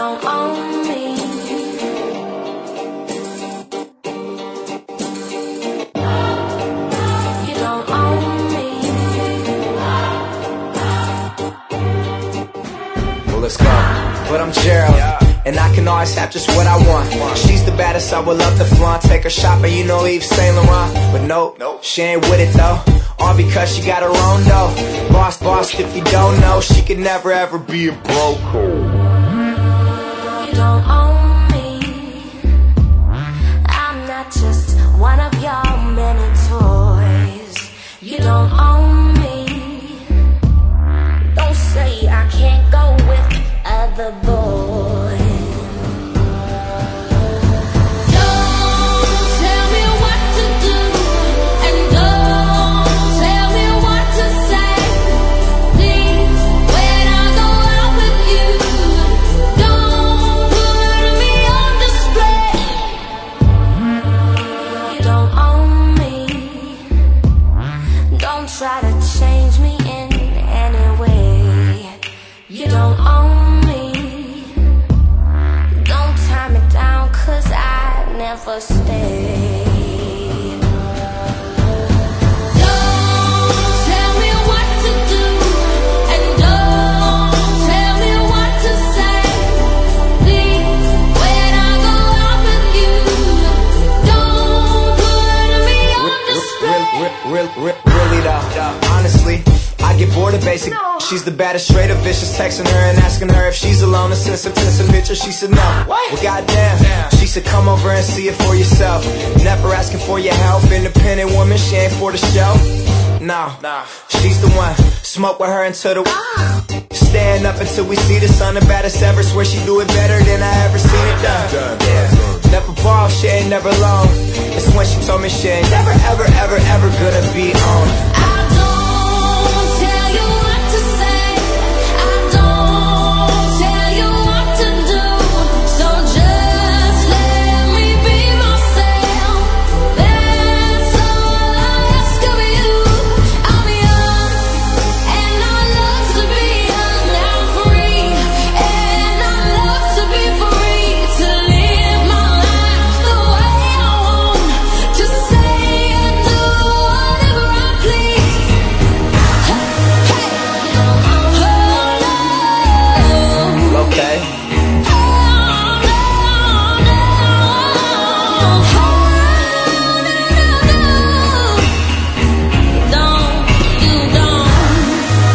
don't own me. You don't own me. Well, let's go. But I'm Gerald, and I can always have just what I want. She's the baddest, I would love to flaunt. Take her shopping, you know Yves Saint Laurent. But nope, she ain't with it though. All because she got her own dough. Boss, if you don't know, she could never ever be a broke. You don't own me. I'm not just one of your many toys. You don't own me. Don't say I can't go with other boys. Don't tell me what to do, and don't tell me what to say. Please, when I go out with you, don't put me on display. You don't own me. Don't try to change me in any way. You don't own me. Don't tie me down, 'cause I never stay. Don't tell me what to do, and don't tell me what to say. Please, when I go out with you, don't put me on display. Really though, honestly, I get bored of basic. She's the baddest, straight up vicious. Texting her and asking her if she's alone, and sent some pictures. She said no. Well, goddamn. She said come over and see it for yourself. Never asking for your help. Independent woman, she ain't for the show. No, she's the one. Smoke with her until the stand up until we see the sun. The baddest ever. Swear she do it better than I ever seen it done. Yeah. Never ball, she ain't never alone. It's when she told me she ain't never ever gonna be on. I don't tell you what to say. I don't tell you what to do. So just let me be myself. That's all I ask of you. I'm young, and I love to be young. I'm free, and I love to be free. To live my life the way I want. Just say and do whatever I please. Okay.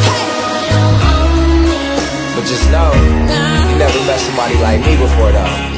But just know, you never met somebody like me before though.